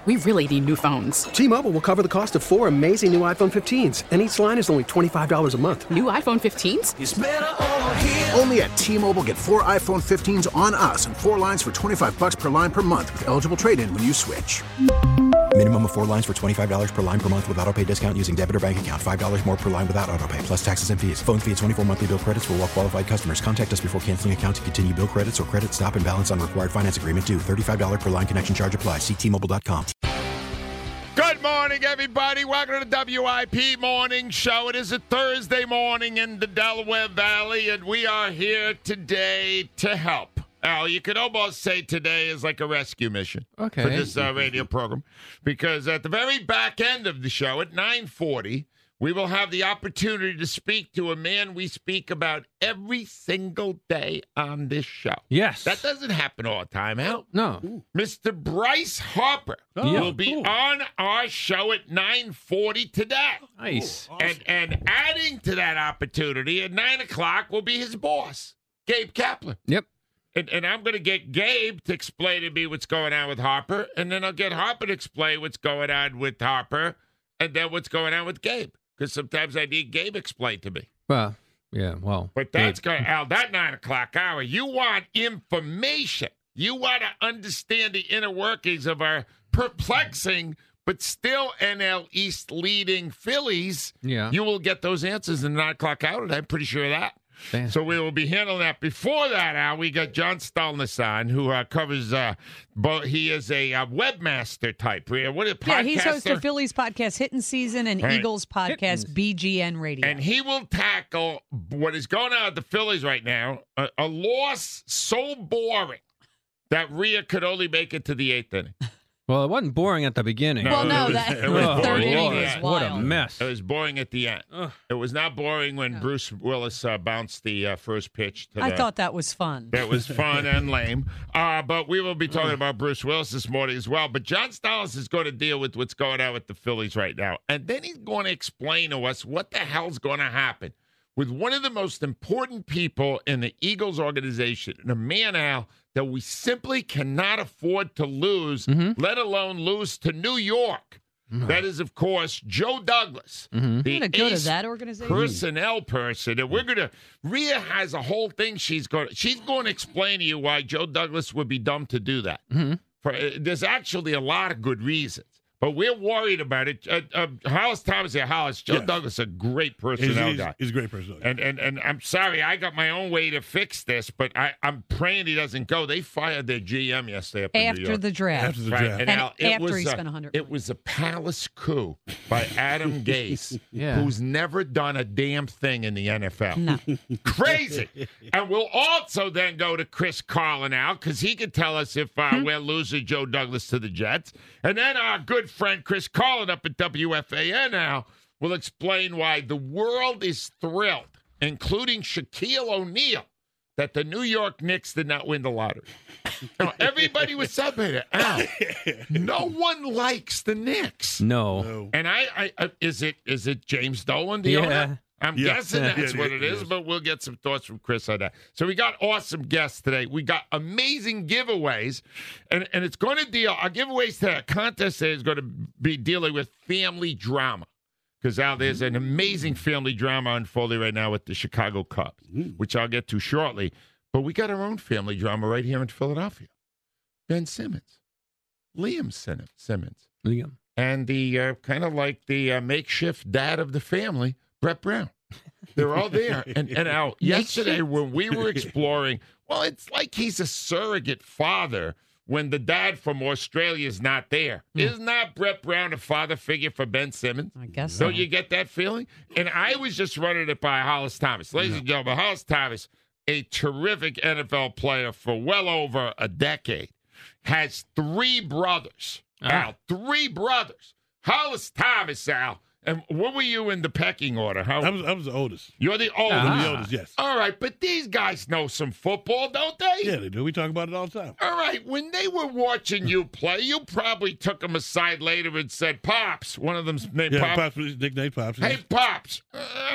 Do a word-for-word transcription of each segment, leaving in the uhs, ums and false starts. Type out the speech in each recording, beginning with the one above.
we really need new phones. T-Mobile will cover the cost of four amazing new iPhone fifteens, and each line is only twenty-five dollars a month. New iPhone fifteens? It's better over here. Only at T-Mobile, get four iPhone fifteens on us and four lines for twenty-five dollars per line per month with eligible trade-in when you switch. Minimum of four lines for twenty-five dollars per line per month with autopay discount using debit or bank account. five dollars more per line without autopay, plus taxes and fees. Phone fee at twenty-four monthly bill credits for well-qualified customers. Contact us before canceling account to continue bill credits or credit stop and balance on required finance agreement due. thirty-five dollars per line connection charge applies. See T Mobile dot com. Good morning, everybody. Welcome to the W I P Morning Show. It is a Thursday morning in the Delaware Valley, and we are here today to help. Al, you could almost say today is like a rescue mission okay. for this uh, radio program, because at the very back end of the show at nine forty, we will have the opportunity to speak to a man we speak about every single day on this show. Yes. That doesn't happen all the time, Al. No. Mister Bryce Harper Oh, will be cool. on our show at nine forty today. Nice. Cool. Awesome. And, and adding to that opportunity, at nine o'clock will be his boss, Gabe Kaplan. Yep. And, and I'm going to get Gabe to explain to me what's going on with Harper, and then I'll get Harper to explain what's going on with Harper, and then what's going on with Gabe. Because sometimes I need Gabe explained to me. Well, yeah, well. But that's going, Al, that nine o'clock hour, you want information. You want to understand the inner workings of our perplexing but still N L East leading Phillies. Yeah. You will get those answers in the nine o'clock hour, and I'm pretty sure of that. Damn. So we will be handling that. Before that, Al, we got John Stolness on, who uh, covers, uh, bo- he is a uh, webmaster type. What is it, Yeah, he's host podcaster? of Phillies podcast Hittin' Season and Right. Eagles podcast B G N Radio. And he will tackle what is going on with the Phillies right now, a, a loss so boring that Rhea could only make it to the eighth inning. Well, it wasn't boring at the beginning. Well, it no, was- that it was third boring. inning Yeah. was What a wild. mess. It was boring at the end. Ugh. It was not boring when No. Bruce Willis uh, bounced the uh, first pitch. To I the, thought that was fun. That was fun and lame. Uh, but we will be talking about Bruce Willis this morning as well. But John Stolness is going to deal with what's going on with the Phillies right now. And then he's going to explain to us what the hell's going to happen with one of the most important people in the Eagles organization, and a man, Al, that we simply cannot afford to lose, Mm-hmm. let alone lose to New York. That is, of course, Joe Douglas, Mm-hmm. the I'm going to go to ace that organization. personnel person, and we're gonna. Rhea has a whole thing she's going. She's going to explain to you why Joe Douglas would be dumb to do that. Mm-hmm. For uh, there's actually a lot of good reasons, but we're worried about it. Uh, uh, Hollis Thomas here, Hollis. Joe Yes. Douglas, a great He's, personnel he's, guy. he's a great person. And, and and I'm sorry, I got my own way to fix this, but I, I'm praying he doesn't go. They fired their G M yesterday up in New After York. the draft. After the Right, draft. and, And Al, it after was he a, spent one hundred it was a palace coup by Adam Gase, Yeah. who's never done a damn thing in the N F L. No. Crazy. And we'll also then go to Chris Carlin now, because he can tell us if uh, we're losing Joe Douglas to the Jets. And then our good friend Chris Carlin up at W F A N now will explain why the world is thrilled, including Shaquille O'Neal, that the New York Knicks did not win the lottery. Now, everybody was celebrating. Al, no one likes the Knicks. No. No. And I, I, I is it is it James Dolan, the Yeah. owner? I'm Yeah. guessing Yeah, that's yeah, what yeah, it it is, is. but we'll get some thoughts from Chris on that. So we got awesome guests today. We got amazing giveaways, and, and it's going to deal, our giveaways today, our contest today is going to be dealing with family drama. Because Al, there's an amazing family drama unfolding right now with the Chicago Cubs, which I'll get to shortly. But we got our own family drama right here in Philadelphia. Ben Simmons, Liam Sim- Simmons, Liam. and the uh, kind of like the uh, makeshift dad of the family, Brett Brown. They're all there. And, and Al, yesterday when we were exploring, well, it's like he's a surrogate father when the dad from Australia is not there. Isn't that Brett Brown a father figure for Ben Simmons? I guess so. Don't you get that feeling? And I was just running it by Hollis Thomas. Ladies and gentlemen, Hollis Thomas, a terrific N F L player for well over a decade, has three brothers. Ah. Al, three brothers. Hollis Thomas, Al. And what were you in the pecking order? How, I was, I was the oldest. you're the oldest. I'm Ah. the oldest, yes. All right, but these guys know some football, don't they? Yeah, they do. We talk about it all the time. All right, when they were watching you play, you probably took them aside later and said, Pops, one of them's named Yeah, Pops. Pops was nicknamed Pops. Hey, Pops, uh, how do I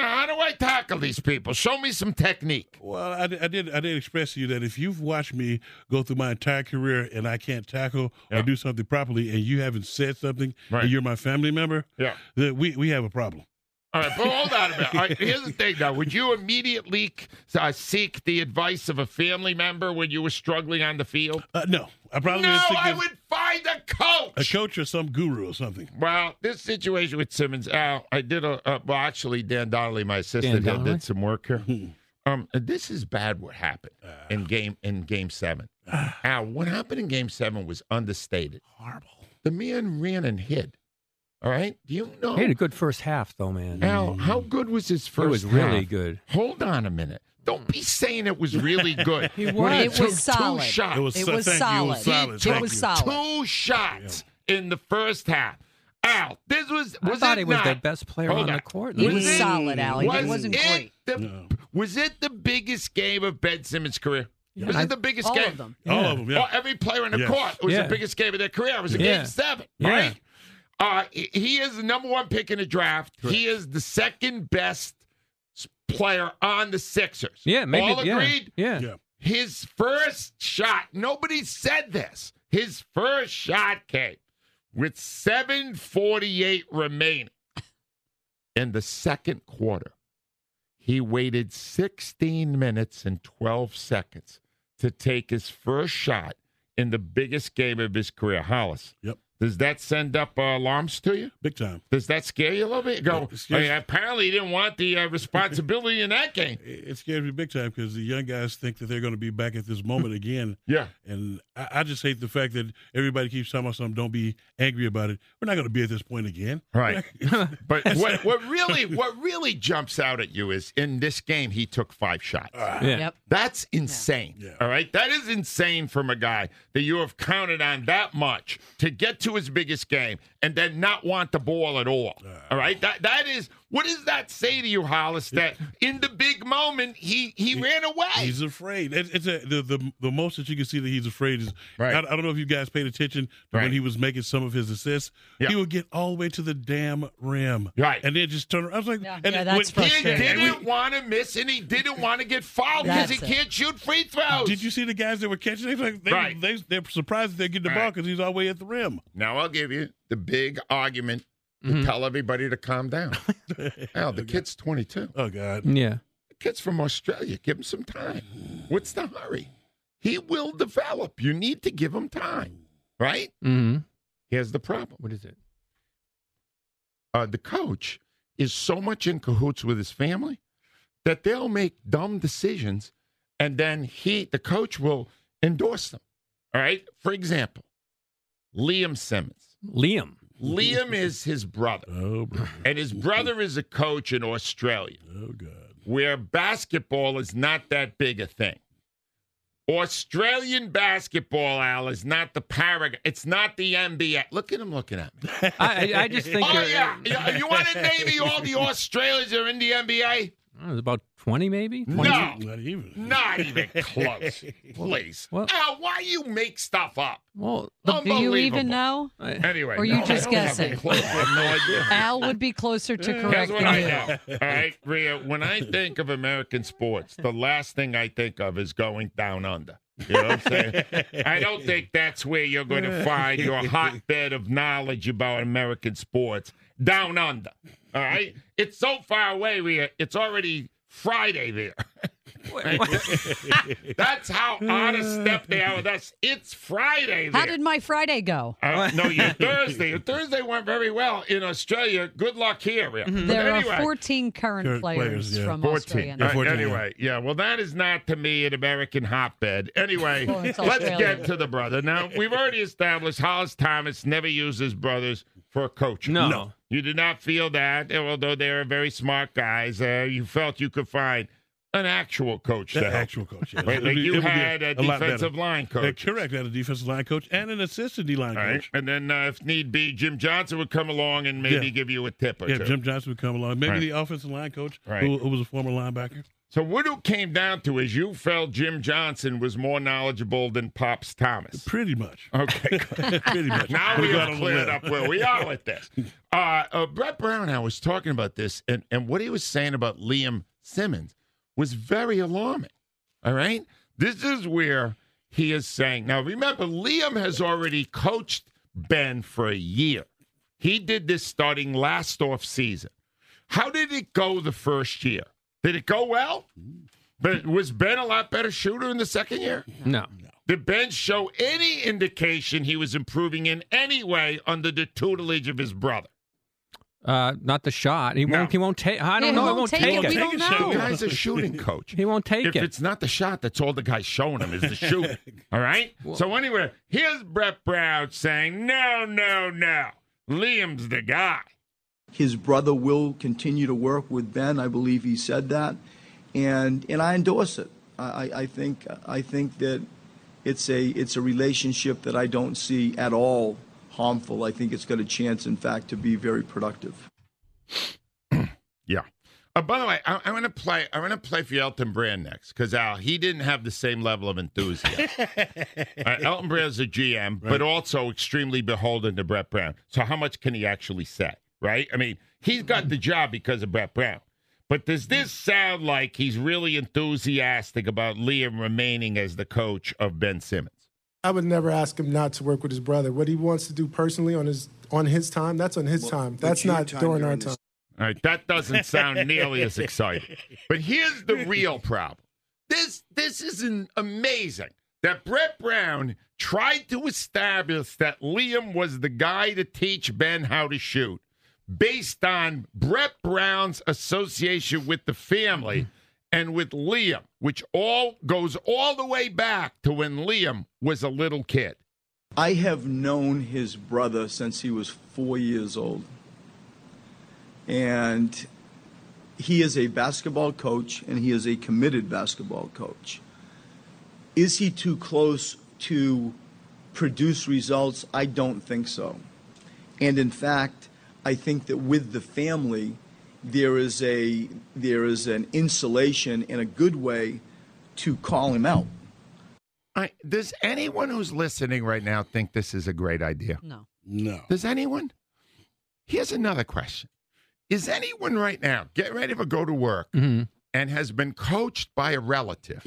I tackle these people? Show me some technique. Well, I, did- I did. I did express to you that if you've watched me go through my entire career and I can't tackle Yeah. or do something properly, and you haven't said something, Right. and you're my family member, Yeah. then we we have a problem. All right, but hold on a minute. All right, here's the thing, now. Would you immediately uh, seek the advice of a family member when you were struggling on the field? Uh, no, I probably No, would think I of would find a coach. a coach or some guru or something. Well, this situation with Simmons, Al, I did a, uh, well, actually, Dan Donnelly, my assistant, Dan here, Donnelly? did some work here. Um, this is bad what happened in game in game seven. Al, what happened in game seven was understated. Horrible. The man ran and hid. All right? Do you know? He had a good first half, though, man. Al, how good was his first It was really half? good. Hold on a minute. Don't be saying it was really good. He When was. he It took was solid. Two shots. It was, It so- was thank you. It was solid. solid. He Thank took you. solid. Two shots in the first half. Al, this was I was thought it he was not? the best player Hold on on. the court. He Was was it- solid, Al. He was wasn't it great. The, No. Was it the biggest game of Ben Simmons' career? Was I- it the biggest All game? of them. All Yeah. of them, yeah. Oh, every player in the Yes. court. It was Yeah. the biggest game of their career. It was a Yeah. game seven, Yeah. right? Uh, he he is the number one pick in the draft. He is the second best s- player on the Sixers. Yeah, maybe. All yeah, agreed? Yeah. Yeah. His first shot, nobody said this. His first shot came with seven forty-eight remaining in the second quarter. He waited sixteen minutes and twelve seconds to take his first shot in the biggest game of his career. Hollis, Yep. does that send up uh, alarms to you? Big time. Does that scare you a little bit? You go, It scares- I mean, apparently he didn't want the uh, responsibility in that game. It it scares me big time because the young guys think that they're going to be back at this moment again. Yeah. And I, I just hate the fact that everybody keeps talking about something. Don't be angry about it. We're not going to be at this point again. Right. But what, what really what really jumps out at you is in this game he took five shots. Yeah. Yep. That's insane. Yeah. All right. That is insane from a guy that you have counted on that much to get to his biggest game and then not want the ball at all. All right. That that is what does that say to you, Hollis? That in the big moment he he ran away. He's afraid. It's, it's a, the, the the most that you can see that he's afraid is. Right. I, I don't know if you guys paid attention to Right. when he was making some of his assists. Yeah. He would get all the way to the damn rim, Right. and then just turn around. I was like, Yeah, and yeah, it- that's when- He frustrating. didn't want to miss and he didn't want to get fouled because he That's it. can't shoot free throws. Did you see the guys that were catching? They, like, they, Right. they, they're surprised that they're getting the ball Right. because he's all the way at the rim. Now I'll give you the big argument to Mhm. tell everybody to calm down. Al, the kid's twenty-two. Oh God. Yeah. The kid's from Australia. Give him some time. What's the hurry? He will develop. You need to give him time, right? Mm-hmm. Here's the problem. What is it? Uh, the coach is so much in cahoots with his family that they'll make dumb decisions, and then he, the coach, will endorse them. All right. For example, Liam Simmons. Liam. Liam is his brother, Oh, brother. and his brother is a coach in Australia, Oh God. where basketball is not that big a thing. Australian basketball, Al, is not the paragon. It's not the N B A. Look at him looking at me. I, I, I just think. Oh, you're- yeah. yeah. You want to name me all the Australians that are in the N B A? Oh, it was about twenty, maybe. No. Not even. Not even close. Please. Well- Al, why you make stuff up? Well, Do you even Unbelievable. know? I, Anyway. Or you no, just I don't have a guessing? clue. I have no idea. Al would be closer to Here's correct what than I you. know. All right, Rhea, when I think of American sports, the last thing I think of is going down under. You know what I'm saying? I don't think that's where you're going to find your hotbed of knowledge about American sports. Down under. All right? It's so far away, Rhea, it's already Friday there. That's how out of step they are with us. It's Friday there. How did my Friday go? Uh, no, your Thursday. Your Thursday went very well in Australia. Good luck here. Rhea. But There anyway, are fourteen current Current players, players, yeah. from fourteen. Australia. Yeah, Uh, fourteen, anyway, yeah. Well, that is not to me an American hotbed. Anyway, Well, it's let's Australia. get to the brother. Now, we've already established Hollis Thomas never uses brothers for coaching. No. No. You did not feel that, although they are very smart guys. Uh, you felt you could find an actual coach The to help. actual coach. Yes. Right, It like would be- you it would be had a, lot better. defensive line Uh, coach. correct. I had a defensive line coach and an assistant D line All right. coach. And then, uh, if need be, Jim Johnson would come along and maybe Yeah. give you a tip or Yeah, two. Jim Johnson would come along. Maybe Right. the offensive line coach, Right. who, who was a former linebacker. So what it came down to is you felt Jim Johnson was more knowledgeable than Pops Thomas. Pretty much. Okay, good. Pretty much. Now We we got have on the cleared list. up where we are with this. Uh, uh, Brett Brown, I was talking about this, and, and what he was saying about Liam Simmons was very alarming. All right? This is where he is saying, now remember, Liam has already coached Ben for a year. He did this starting last off season. How did it go the first year? Did it go well? But was Ben a lot better shooter in the second year? No. Did Ben show any indication he was improving in any way under the tutelage of his brother? Uh, not the shot. He No. won't. He won't take. I don't Yeah, he know. He won't won't take take it. it. We don't know. The guy's a shooting coach. He won't take If it. it's not the shot, that's all the guy's showing him is the shooting. All right? So anyway, here's Brett Brown saying, no, no, no. Liam's the guy. His brother will continue to work with Ben. I believe he said that, and and I endorse it. I, I, I think I think that it's a it's a relationship that I don't see at all harmful. I think it's got a chance, in fact, to be very productive. Yeah. Uh, by the way, I, I'm going to play. I'm going to play for Elton Brand next because Al he didn't have the same level of enthusiasm. uh, Elton Brand's a G M, but also extremely beholden to Brett Brown. So how much can he actually say? Right? I mean, he's got the job because of Brett Brown. But does this sound like he's really enthusiastic about Liam remaining as the coach of Ben Simmons? I would never ask him not to work with his brother. What he wants to do personally on his on his time, that's on his time. That's not during our time. All right, that doesn't sound nearly as exciting. But here's the real problem. This this is an amazing that Brett Brown tried to establish that Liam was the guy to teach Ben how to shoot based on Brett Brown's association with the family and with Liam, which all goes all the way back to when Liam was a little kid. I have known his brother since he was four years old. And he is a basketball coach, and he is a committed basketball coach. Is he too close to produce results? I don't think so. And in fact, I think that with the family, there is a there is an insulation in a good way to call him out. All right, does anyone who's listening right now think this is a great idea? No. No. Does anyone? Here's another question. Is anyone right now getting ready to go to work Mm-hmm. and has been coached by a relative?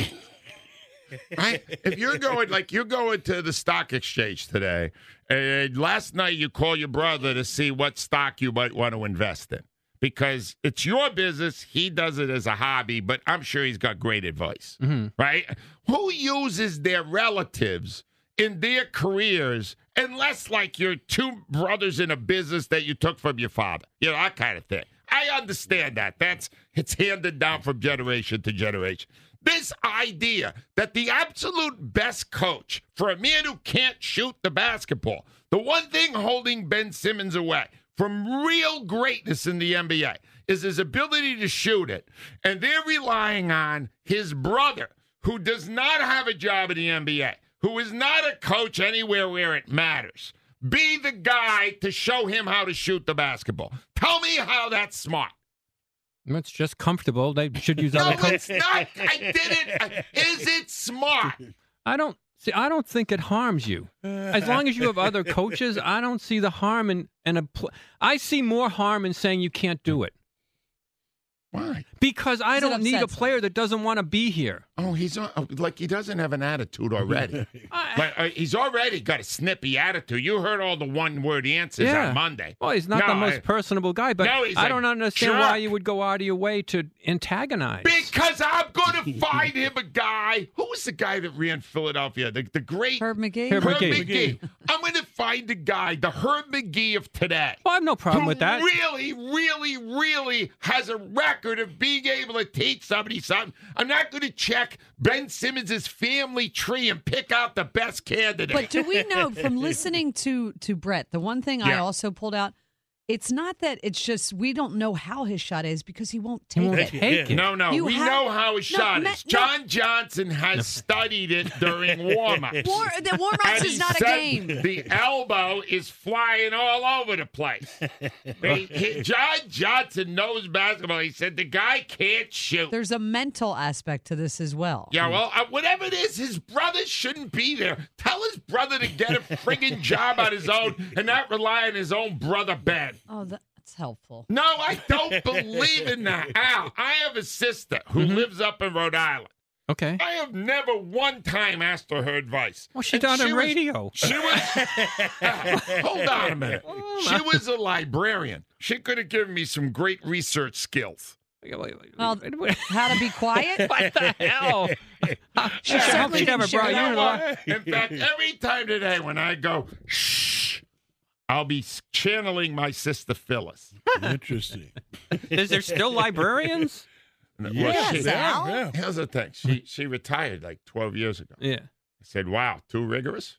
Right? If you're going, like you're going to the stock exchange today, and last night you call your brother to see what stock you might want to invest in because it's your business. He does it as a hobby, but I'm sure he's got great advice. Mm-hmm. Right? Who uses their relatives in their careers unless like you're two brothers in a business that you took from your father? You know, that kind of thing. I understand that. That's it's handed down from generation to generation. This idea that the absolute best coach for a man who can't shoot the basketball, the one thing holding Ben Simmons away from real greatness in the N B A is his ability to shoot it. And they're relying on his brother, who does not have a job in the N B A, who is not a coach anywhere where it matters, be the guy to show him how to shoot the basketball. Tell me how that's smart. It's just comfortable. They should use No, other it's coaches. not. I didn't. Is it smart? I don't see. I don't think it harms you. As long as you have other coaches, I don't see the harm in in a. Pl- I see more harm in saying you can't do it. Why? Because I It don't need a upsets player that doesn't want to be here. Oh, he's on, like he doesn't have an attitude already. Like uh, he's already got a snippy attitude. You heard all the one-word answers Yeah. on Monday. Well, he's not No, the most I- personable guy, but No, he's I a don't understand why jerk. you would go out of your way to antagonize. Because I'm going to find him a guy. Who was the guy that ran Philadelphia? The, the great Herb McGee. Herb Herb McGee. McGee. I'm going to find a guy, the Herb McGee of today. Well, I have no problem who with that. really, really, really has a record of being able to teach somebody something. I'm not going to check Ben Simmons' family tree and pick out the best candidate. But do we know from listening to to Brett, the one thing I Yeah. also pulled out, It's not that it's just we don't know how his shot is because he won't He take won't it. take it. No, no, You we have- know how his No, shot ma- is. no. John Johnson has studied it during warm-ups. War, the warm-ups And is he not a said game. The elbow is flying all over the place. He- he- John Johnson knows basketball. He said the guy can't shoot. There's a mental aspect to this as well. Yeah, well, uh, whatever it is, his brother shouldn't be there. Tell his brother to get a friggin' job on his own and not rely on his own brother, Ben. Oh, that's helpful. No, I don't believe in that. Al, I have a sister who Mm-hmm. lives up in Rhode Island. Okay. I have never one time asked her her advice. Well, she's And on she the was- radio. She was. Hold on a minute. She was a librarian. She could have given me some great research skills. Well, how to be quiet? What the hell? She I hope certainly she never didn't share brought you that. into In fact, every time today when I go, shh, I'll be channeling my sister Phyllis. Interesting. Is there still librarians? Well, Yes, she- Al. Yeah. Here's the thing. She she retired like twelve years ago. Yeah. I said, wow, too rigorous?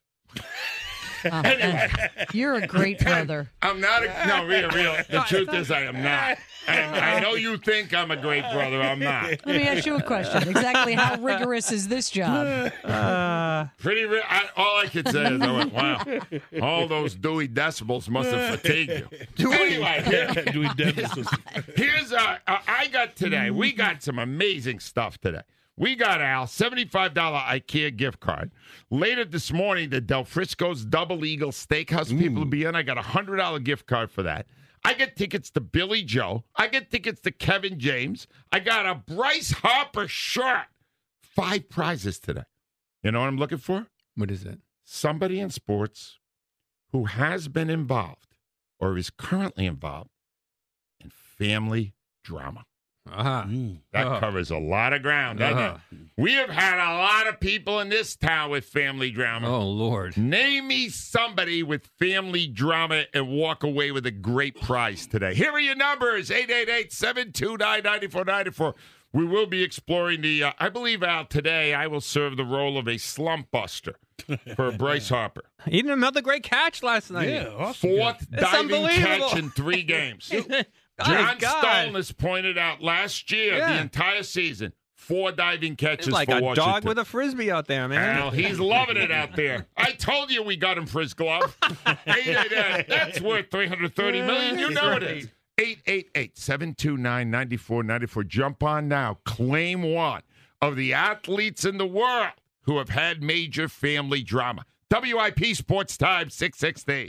Oh, you're a great brother. I'm not a, no, real, real. The truth is I am not. And I know you think I'm a great brother. I'm not. Let me ask you a question. Exactly how rigorous is this job? Uh, Pretty ri- I, all I could say is I went, wow, all those Dewey decibels must have fatigued you. Anyway, here, Dewey Decimal. here's uh, uh, I got today. We got some amazing stuff today. We got, Al, seventy-five dollars IKEA gift card. Later this morning, the Del Frisco's Double Eagle Steakhouse people will be in. I got a one hundred dollars gift card for that. I get tickets to Billy Joe. I get tickets to Kevin James. I got a Bryce Harper shirt. Five prizes today. You know what I'm looking for? what is it? Somebody in sports who has been involved or is currently involved in family drama. Uh-huh. That Uh-huh. covers a lot of ground, doesn't Uh-huh. it? We have had a lot of people in this town with family drama. Oh, Lord. Name me somebody with family drama and walk away with a great prize today. Here are your numbers, eight eight eight, seven two nine, nine four nine four. We will be exploring the, uh, I believe, Al, today I will serve the role of a slump buster for Bryce Harper. Even another great catch last night. Yeah, awesome. Fourth It's diving unbelievable. catch in three games. Oh, John God. Stone has pointed out last year, Yeah. the entire season, four diving catches It's like for a Washington. dog with a frisbee out there, man. Al, he's loving it out there. I told you we got him for his glove. eight eight eight, that's worth three hundred thirty million dollars. You know it is. eight eight eight, seven two nine, nine four nine four. Jump on now. Claim one of the athletes in the world who have had major family drama. W I P Sports Time, six sixty.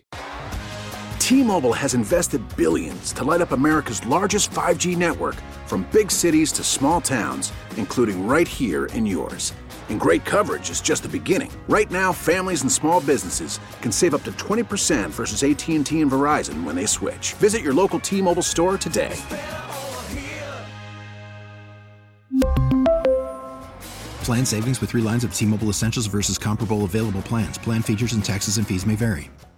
T-Mobile has invested billions to light up America's largest five G network, from big cities to small towns, including right here in yours. And great coverage is just the beginning. Right now, families and small businesses can save up to twenty percent versus A T and T and Verizon when they switch. Visit your local T-Mobile store today. Plan savings with three lines of T-Mobile Essentials versus comparable available plans. Plan features and taxes and fees may vary.